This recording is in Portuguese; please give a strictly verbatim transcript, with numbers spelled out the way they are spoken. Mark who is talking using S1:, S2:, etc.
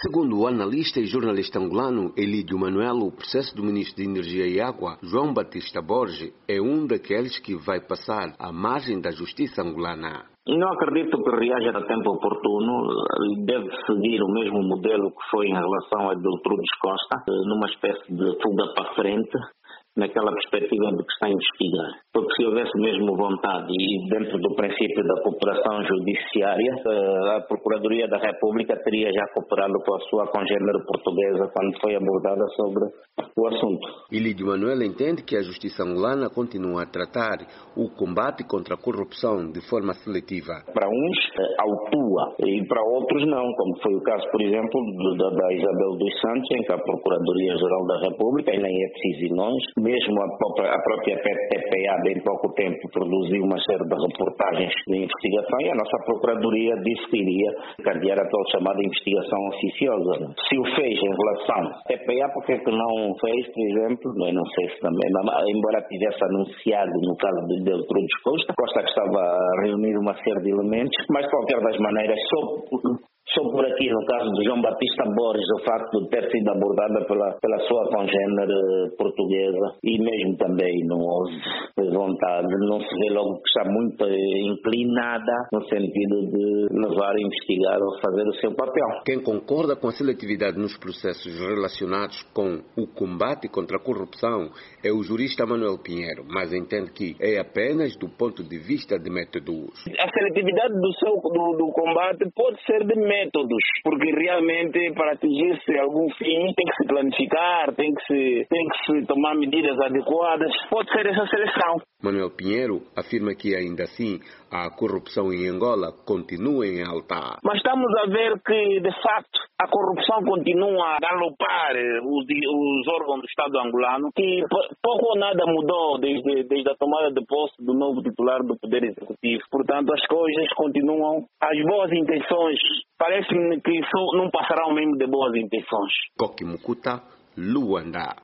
S1: Segundo o analista e jornalista angolano Elídio Manuel, o processo do ministro de Energia e Água, João Batista Borges, é um daqueles que vai passar à margem da justiça angolana.
S2: Não acredito que reaja a tempo oportuno. Deve seguir o mesmo modelo que foi em relação a Deltrudes Costa, numa espécie de fuga para frente, naquela perspectiva de que está a investigar. Porque se houvesse mesmo vontade e dentro do princípio da cooperação judiciária, a Procuradoria da República teria já cooperado com a sua congênere portuguesa quando foi abordada sobre o assunto.
S1: Elídio Manuel entende que a justiça angolana continua a tratar o combate contra a corrupção de forma seletiva.
S2: Para uns, autua, e para outros não, como foi o caso, por exemplo, da, da Isabel dos Santos, em que a Procuradoria-Geral da República, e nem é preciso ir longe, mesmo a própria, a própria P P A, em pouco tempo, produziu uma série de reportagens de investigação e a nossa Procuradoria disse que iria cadear a tal chamada investigação oficiosa. Se o fez em relação à P P A, por que não fez, por exemplo? Eu não sei se também, embora tivesse anunciado no caso de Deltrudes Costa, Costa que estava a reunir uma série de elementos, mas de qualquer das maneiras, só... Só por aqui, no caso de João Batista Borges, o facto de ter sido abordada pela, pela sua congênere portuguesa e mesmo também não houve vontade, não se vê logo que está muito inclinada no sentido de levar, investigar ou fazer o seu papel.
S1: Quem concorda com a seletividade nos processos relacionados com o combate contra a corrupção é o jurista Manuel Pinheiro, mas entende que é apenas do ponto de vista de métodos.
S3: A seletividade do, seu, do, do combate pode ser de métodos, porque realmente para atingir-se algum fim tem que se planificar, tem que se, tem que se tomar medidas adequadas, pode ser essa seleção.
S1: Manuel Pinheiro afirma que ainda assim a corrupção em Angola continua em alta.
S3: Mas estamos a ver que de facto a corrupção continua a galopar os, os órgãos do Estado angolano, que pouco ou nada mudou desde, desde a tomada de posse do novo titular do Poder Executivo. Portanto, as coisas continuam, as boas intenções, parece-me que não passarão mesmo de boas intenções.
S1: Coque Mucuta, Luanda.